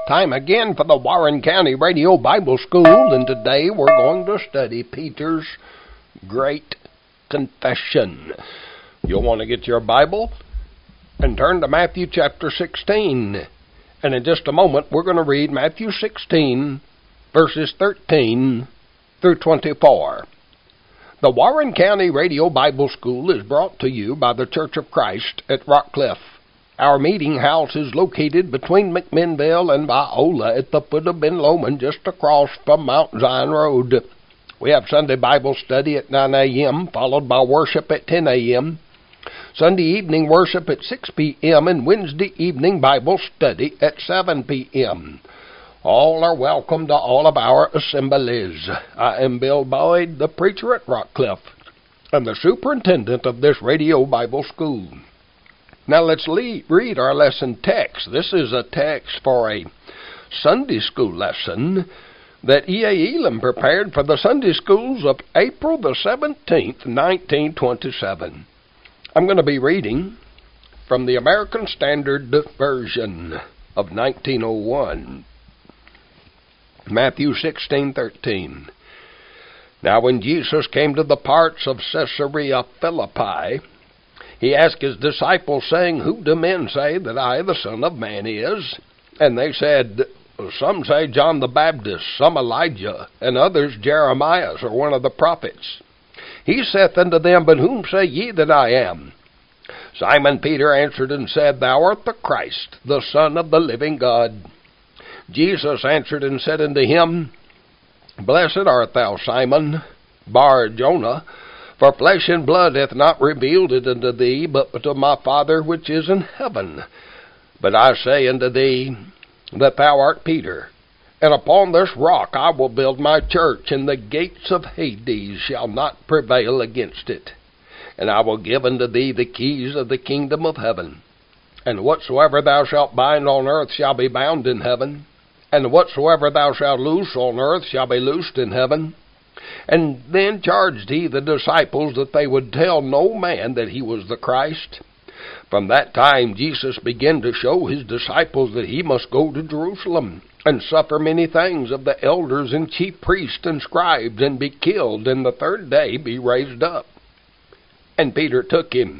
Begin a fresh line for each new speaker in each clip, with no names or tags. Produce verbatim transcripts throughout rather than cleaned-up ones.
Time again for the Warren County Radio Bible School, and today we're going to study Peter's Great Confession. You'll want to get your Bible and turn to Matthew chapter sixteen. And in just a moment, we're going to read Matthew sixteen, verses thirteen through twenty-four. The Warren County Radio Bible School is brought to you by the Church of Christ at Rockcliffe. Our meeting house is located between McMinnville and Viola at the foot of Ben Lomond, just across from Mount Zion Road. We have Sunday Bible study at nine a.m., followed by worship at ten a.m., Sunday evening worship at six p.m., and Wednesday evening Bible study at seven p.m. All are welcome to all of our assemblies. I am Bill Boyd, the preacher at Rockcliffe, and the superintendent of this radio Bible school. Now let's lead, read our lesson text. This is a text for a Sunday school lesson that E A. Elam prepared for the Sunday schools of April the seventeenth, nineteen twenty-seven. I'm going to be reading from the American Standard Version of nineteen oh one. Matthew sixteen thirteen. Now when Jesus came to the parts of Caesarea Philippi, he asked his disciples, saying, Who do men say that I, the Son of Man, is? And they said, Some say John the Baptist, some Elijah, and others Jeremiah, or one of the prophets. He saith unto them, But whom say ye that I am? Simon Peter answered and said, Thou art the Christ, the Son of the living God. Jesus answered and said unto him, Blessed art thou, Simon Bar-Jonah, for flesh and blood hath not revealed it unto thee, but to my Father which is in heaven. But I say unto thee that thou art Peter, and upon this rock I will build my church, and the gates of Hades shall not prevail against it. And I will give unto thee the keys of the kingdom of heaven. And whatsoever thou shalt bind on earth shall be bound in heaven, and whatsoever thou shalt loose on earth shall be loosed in heaven. And then charged he the disciples that they would tell no man that he was the Christ. From that time Jesus began to show his disciples that he must go to Jerusalem, and suffer many things of the elders and chief priests and scribes, and be killed, and the third day be raised up. And Peter took him,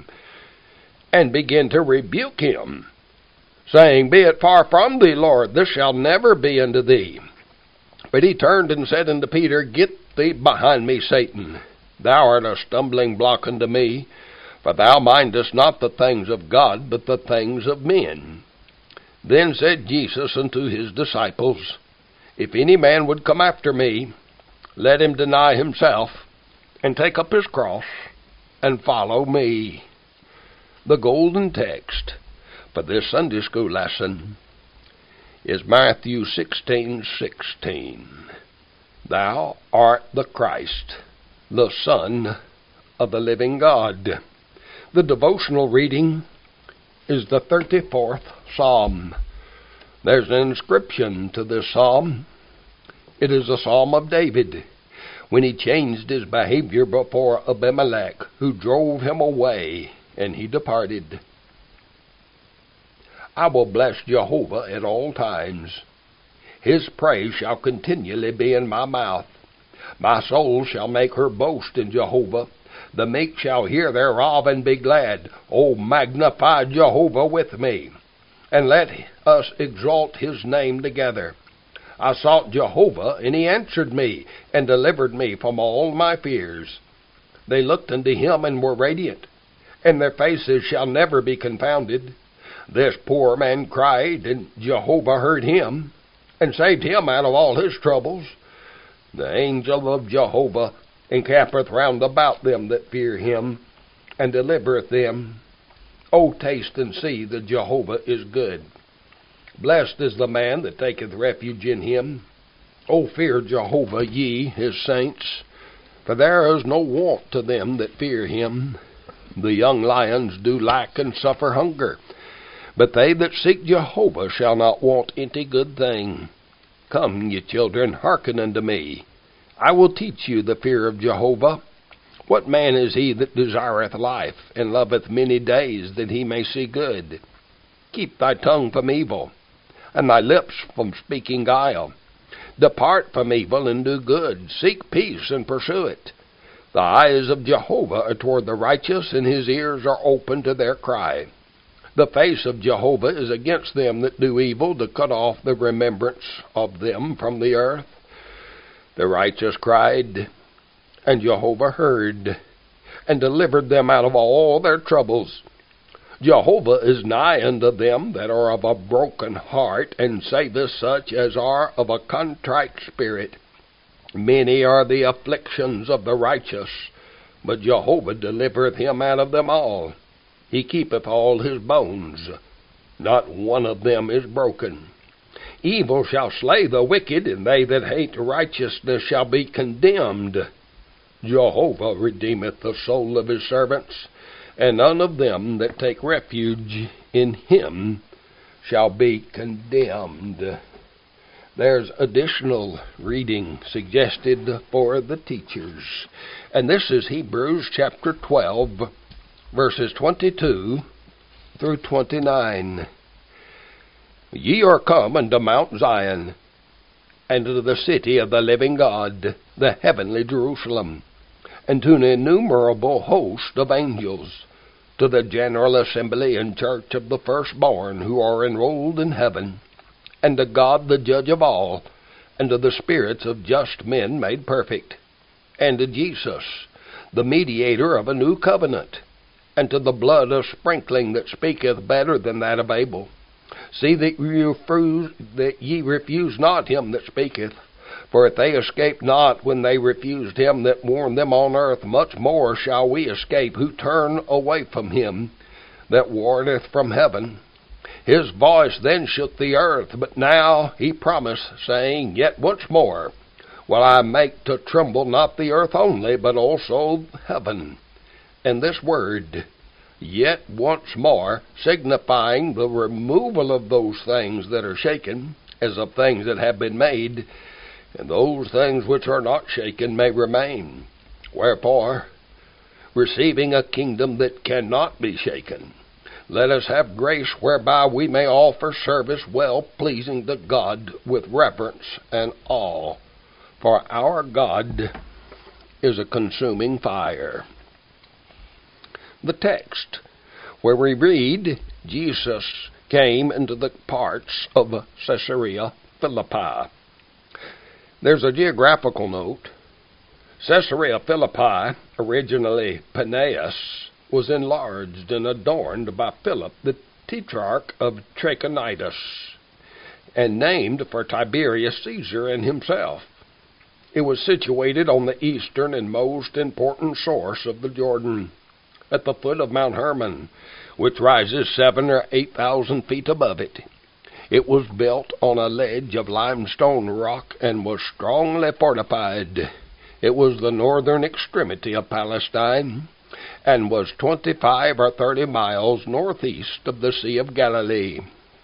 and began to rebuke him, saying, Be it far from thee, Lord, this shall never be unto thee. But he turned and said unto Peter, Get thee behind me, Satan. Thou art a stumbling block unto me, for thou mindest not the things of God, but the things of men. Then said Jesus unto his disciples, If any man would come after me, let him deny himself, and take up his cross, and follow me. The golden text for this Sunday school lesson is Matthew sixteen sixteen. Thou art the Christ, the Son of the living God. The devotional reading is the thirty-fourth Psalm. There's an inscription to this psalm. It is a psalm of David, when he changed his behavior before Abimelech, who drove him away, and he departed. I will bless Jehovah at all times. His praise shall continually be in my mouth. My soul shall make her boast in Jehovah. The meek shall hear thereof and be glad. O magnify Jehovah with me, and let us exalt his name together. I sought Jehovah, and he answered me, and delivered me from all my fears. They looked unto him and were radiant, and their faces shall never be confounded. This poor man cried, and Jehovah heard him, and saved him out of all his troubles. The angel of Jehovah encampeth round about them that fear him, and delivereth them. O taste and see that Jehovah is good. Blessed is the man that taketh refuge in him. O fear Jehovah, ye his saints, for there is no want to them that fear him. The young lions do lack and suffer hunger, but they that seek Jehovah shall not want any good thing. Come, ye children, hearken unto me. I will teach you the fear of Jehovah. What man is he that desireth life, and loveth many days, that he may see good? Keep thy tongue from evil, and thy lips from speaking guile. Depart from evil and do good. Seek peace and pursue it. The eyes of Jehovah are toward the righteous, and his ears are open to their cry. The face of Jehovah is against them that do evil, to cut off the remembrance of them from the earth. The righteous cried, and Jehovah heard, and delivered them out of all their troubles. Jehovah is nigh unto them that are of a broken heart, and saveth such as are of a contrite spirit. Many are the afflictions of the righteous, but Jehovah delivereth him out of them all. He keepeth all his bones. Not one of them is broken. Evil shall slay the wicked, and they that hate righteousness shall be condemned. Jehovah redeemeth the soul of his servants, and none of them that take refuge in him shall be condemned. There's additional reading suggested for the teachers. And this is Hebrews chapter twelve, verses twenty-two through twenty-nine. Ye are come unto Mount Zion, and to the city of the living God, the heavenly Jerusalem, and to an innumerable host of angels, to the general assembly and church of the firstborn who are enrolled in heaven, and to God the judge of all, and to the spirits of just men made perfect, and to Jesus, the mediator of a new covenant, and to the blood of sprinkling that speaketh better than that of Abel. See that ye refuse, that ye refuse not him that speaketh. For if they escaped not when they refused him that warned them on earth, much more shall we escape who turn away from him that warneth from heaven. His voice then shook the earth, but now he promised, saying, Yet once more will I make to tremble not the earth only, but also heaven. And this word, yet once more, signifying the removal of those things that are shaken, as of things that have been made, and those things which are not shaken may remain. Wherefore, receiving a kingdom that cannot be shaken, let us have grace whereby we may offer service well pleasing to God with reverence and awe. For our God is a consuming fire. The text where we read, Jesus came into the parts of Caesarea Philippi. There's a geographical note. Caesarea Philippi, originally Paneas, was enlarged and adorned by Philip, the tetrarch of Trachonitis, and named for Tiberius Caesar and himself. It was situated on the eastern and most important source of the Jordan, at the foot of Mount Hermon, which rises seven or eight thousand feet above it. It was built on a ledge of limestone rock and was strongly fortified. It was the northern extremity of Palestine, and was twenty-five or thirty miles northeast of the Sea of Galilee.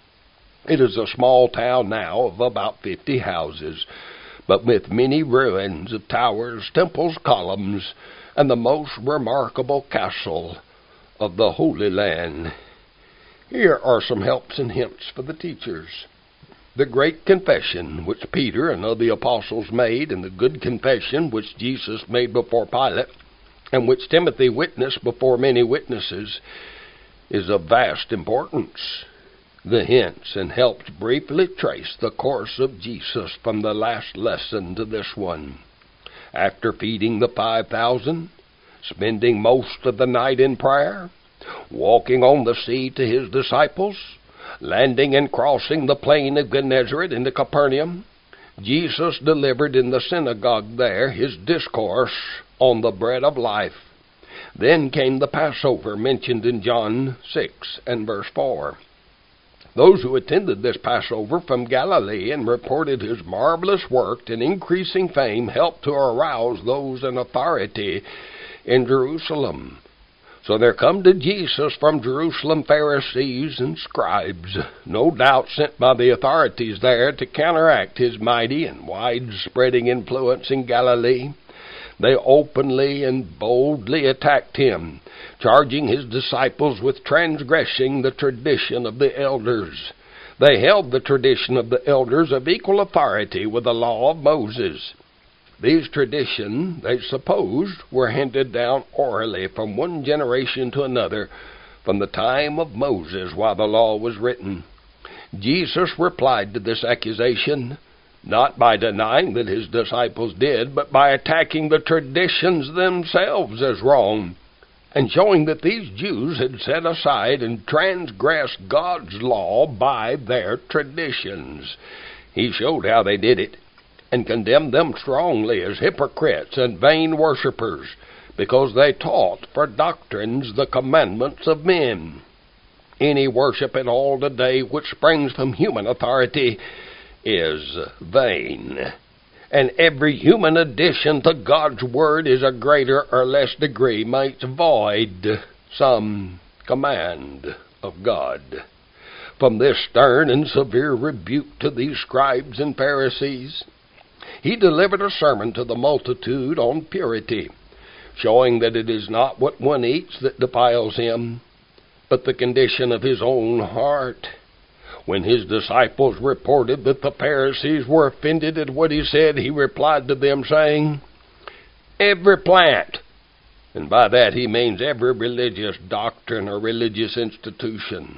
It is a small town now of about fifty houses, but with many ruins of towers, temples, columns, and the most remarkable castle of the Holy Land. Here are some helps and hints for the teachers. The great confession which Peter and other apostles made, and the good confession which Jesus made before Pilate, and which Timothy witnessed before many witnesses, is of vast importance. The hints and helps briefly trace the course of Jesus from the last lesson to this one. After feeding the five thousand, spending most of the night in prayer, walking on the sea to his disciples, landing and crossing the plain of Gennesaret into Capernaum, Jesus delivered in the synagogue there his discourse on the bread of life. Then came the Passover mentioned in John six and verse four. Those who attended this Passover from Galilee and reported his marvelous work and increasing fame helped to arouse those in authority in Jerusalem. So there come to Jesus from Jerusalem Pharisees and scribes, no doubt sent by the authorities there to counteract his mighty and wide-spreading influence in Galilee. They openly and boldly attacked him, charging his disciples with transgressing the tradition of the elders. They held the tradition of the elders of equal authority with the law of Moses. These traditions, they supposed, were handed down orally from one generation to another from the time of Moses while the law was written. Jesus replied to this accusation, not by denying that his disciples did, but by attacking the traditions themselves as wrong, and showing that these Jews had set aside and transgressed God's law by their traditions. He showed how they did it, and condemned them strongly as hypocrites and vain worshippers, because they taught for doctrines the commandments of men. Any worship at all today which springs from human authority is vain, and every human addition to God's Word is a greater or less degree might void some command of God. From this stern and severe rebuke to these scribes and Pharisees, he delivered a sermon to the multitude on purity, showing that it is not what one eats that defiles him, but the condition of his own heart. When his disciples reported that the Pharisees were offended at what he said, he replied to them, saying, "Every plant," and by that he means every religious doctrine or religious institution,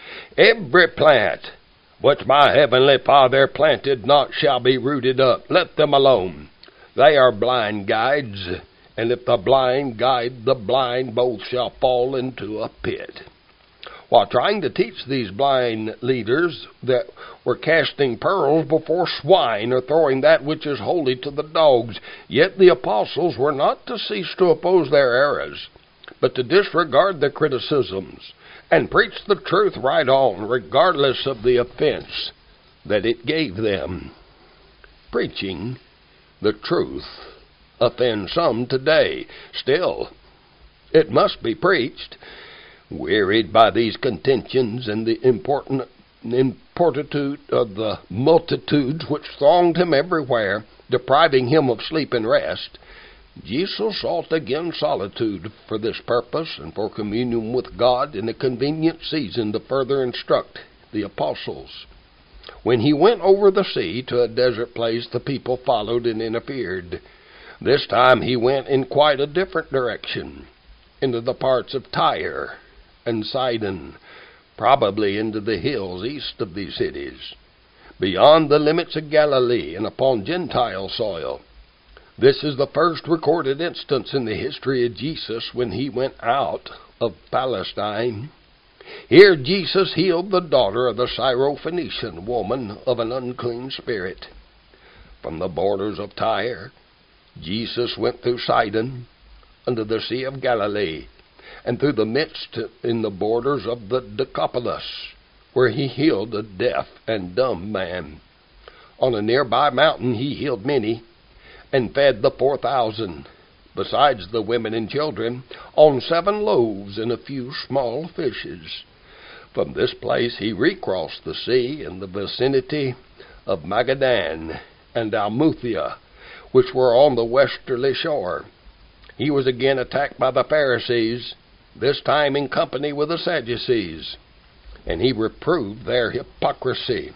"every plant which my heavenly Father planted not shall be rooted up. Let them alone. They are blind guides, and if the blind guide the blind, both shall fall into a pit." While trying to teach these blind leaders that were casting pearls before swine or throwing that which is holy to the dogs, yet the apostles were not to cease to oppose their errors, but to disregard their criticisms and preach the truth right on, regardless of the offense that it gave them. Preaching the truth offends some today. Still, it must be preached. Wearied by these contentions and the important importitude of the multitudes which thronged him everywhere, depriving him of sleep and rest, Jesus sought again solitude for this purpose and for communion with God in a convenient season to further instruct the apostles. When he went over the sea to a desert place, the people followed and interfered. This time he went in quite a different direction, into the parts of Tyre and Sidon, probably into the hills east of these cities, beyond the limits of Galilee and upon Gentile soil. This is the first recorded instance in the history of Jesus when he went out of Palestine. Here Jesus healed the daughter of the Syrophoenician woman of an unclean spirit. From the borders of Tyre, Jesus went through Sidon unto the Sea of Galilee, and through the midst in the borders of the Decapolis, where he healed a deaf and dumb man. On a nearby mountain he healed many, and fed the four thousand, besides the women and children, on seven loaves and a few small fishes. From this place he recrossed the sea in the vicinity of Magadan and Almuthia, which were on the westerly shore. He was again attacked by the Pharisees, this time in company with the Sadducees, and he reproved their hypocrisy.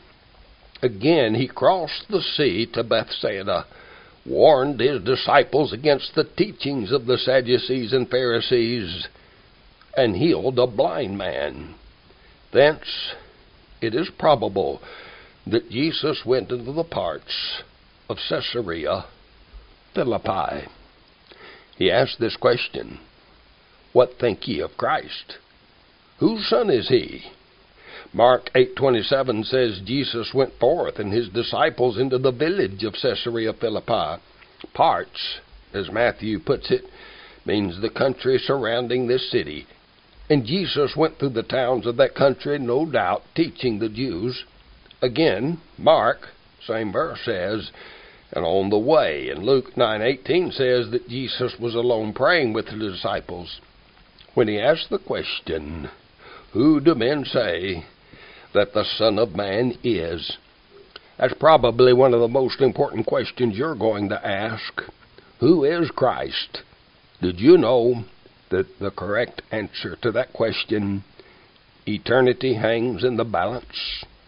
Again he crossed the sea to Bethsaida, warned his disciples against the teachings of the Sadducees and Pharisees, and healed a blind man. Thence it is probable that Jesus went into the parts of Caesarea Philippi. He asked this question, "What think ye of Christ? Whose son is he?" Mark eight twenty-seven says Jesus went forth and his disciples into the village of Caesarea Philippi. Parts, as Matthew puts it, means the country surrounding this city. And Jesus went through the towns of that country, no doubt, teaching the Jews. Again, Mark, same verse, says, "And on the way." And Luke nine eighteen says that Jesus was alone praying with the disciples when he asked the question, "Who do men say that the Son of Man is?" That's probably one of the most important questions you're going to ask. Who is Christ? Did you know that the correct answer to that question, eternity hangs in the balance?